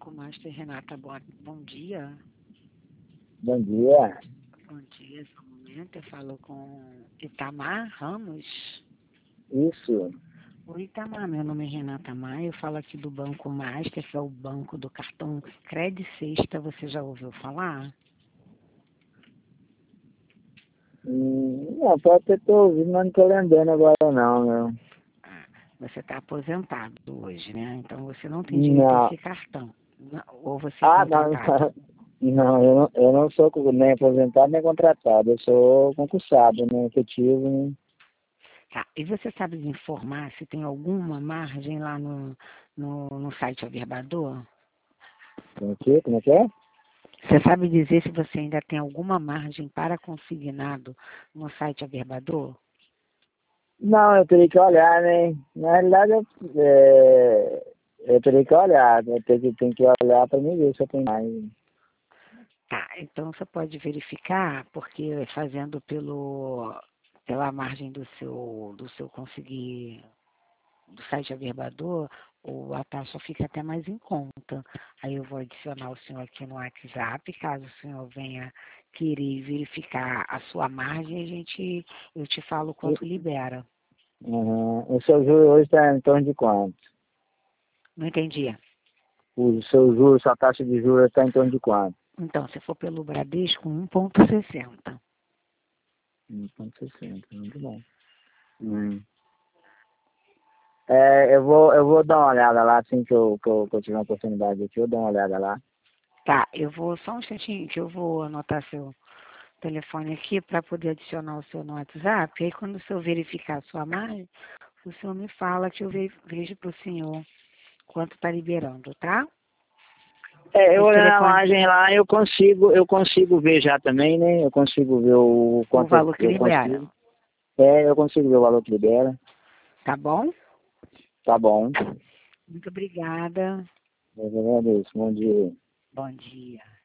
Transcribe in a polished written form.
Banco Master, Renata, bom dia. Bom dia. Bom dia, só um momento, eu falo com Itamar Ramos. Isso. Oi, Itamar, meu nome é Renata Maia, eu falo aqui do Banco Master, que é o banco do cartão Credit Sexta, você já ouviu falar? Não, pode ter ouvido, mas não estou lembrando agora não, meu. Ah, você está aposentado hoje, né? Então você não tem direito a Não. esse cartão. Ou você é Ah, não, contratado? não, eu não sou nem aposentado nem contratado, eu sou concursado, né, efetivo, né? Tá, e você sabe me informar se tem alguma margem lá no site Averbador? Como é que, como é que é? Você sabe dizer se você ainda tem alguma margem para consignado no site Averbador? Não, eu teria que olhar, né? Na realidade, eu teria que olhar, né? Tem que olhar para mim ver se eu tenho mais. Tá, então você pode verificar, porque fazendo pela margem do seu conseguir do site Averbador, a taxa fica até mais em conta. Aí eu vou adicionar o senhor aqui no WhatsApp, caso o senhor venha querer verificar a sua margem, eu te falo quanto libera. O seu juro hoje está em torno de quanto? Não entendi. O seu juro, sua taxa de juros está em torno de quanto? Então, se for pelo Bradesco, 1,60. 1,60, muito bom. Eu vou dar uma olhada lá, assim que eu tiver uma oportunidade aqui, eu dou uma olhada lá. Tá, eu vou, só um instantinho, que eu vou anotar seu telefone aqui para poder adicionar o seu no WhatsApp. E aí, quando o senhor verificar a sua margem, o senhor me fala que eu vejo para o senhor quanto está liberando, tá? Eu Esse olhando a telefone, margem lá, eu consigo ver já também, né? Eu consigo ver o o quanto valor que eu libera, consigo. Eu consigo ver o valor que libera. tá bom? Tá bom. Muito obrigada. Eu agradeço. Bom dia. Bom dia.